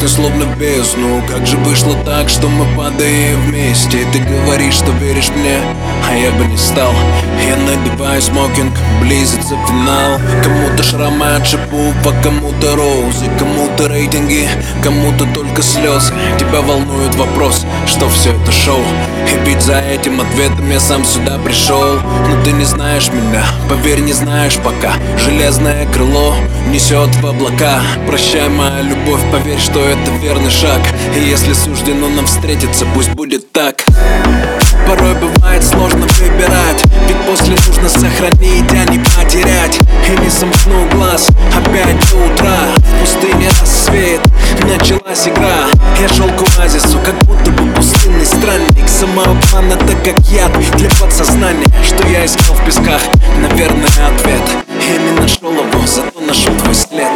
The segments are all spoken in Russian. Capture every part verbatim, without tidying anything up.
известный словно в бездну. Как же вышло так, что мы падаем вместе? Ты говоришь, что веришь мне, а я бы не стал. Я надеваю смокинг, близится финал. Кому-то шрамы от шипов, а кому-то розы, кому-то рейтинги, кому-то только слезы. Тебя волнует вопрос, что все это шоу. И ведь за этим ответом я сам сюда пришел. Но ты не знаешь меня, поверь, не знаешь пока. Железное крыло несет в облака. Прощай, моя любовь, поверь, что это верный шаг. И если суждено нам встретиться, пусть будет так. Порой бывает сложно выбирать, ведь после нужно сохранить, а не потерять. И не сомкну глаз опять до утра. В пустыне рассвет, началась игра. Я шел к оазису, как будто бы пустынный странник. Самообман — это как яд для подсознания. Что я искал в песках, наверное, ответ. Я не нашел его, зато нашел твой след.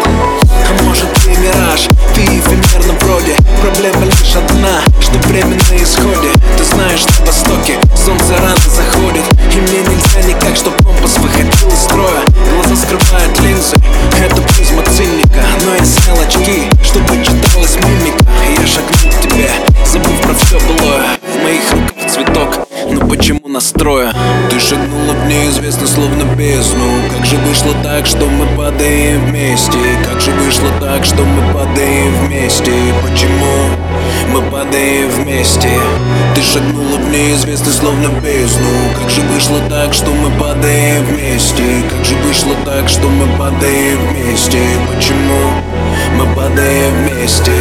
А может, ты мираж, ты эфемерно вроде. Проблема лишь одна, что время на исходе. Ты знаешь, на востоке солнце рано заходит, и мне нельзя никак, чтоб компас выходил из строя. Глаза скрывают линзы, это призма цинника. Но я снял очки, чтобы читалась мимика. И я шагнул к тебе, забыв про все былое. В моих руках цветок, но почему настроя? Ты шагнула в неизвестно словно бездну. Как же вышло так, что мы падаем вместе? Как же вышло так, что мы падаем вместе? Почему мы падаем вместе? Ты шагнула в неизвестно словно бездну. Как же вышло так, что мы падаем вместе? Как же вышло так, что мы падаем вместе? Почему мы падаем вместе?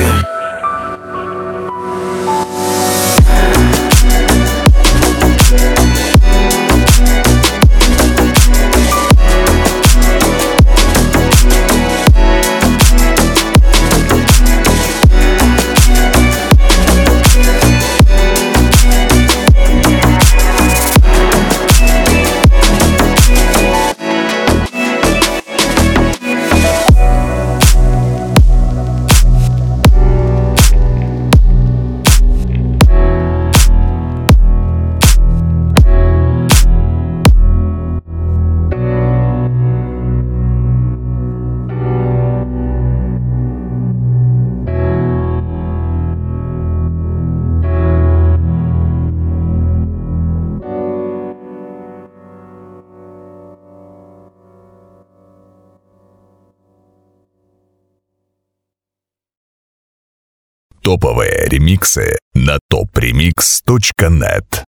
Топовые ремиксы на топ ремикс точка нет.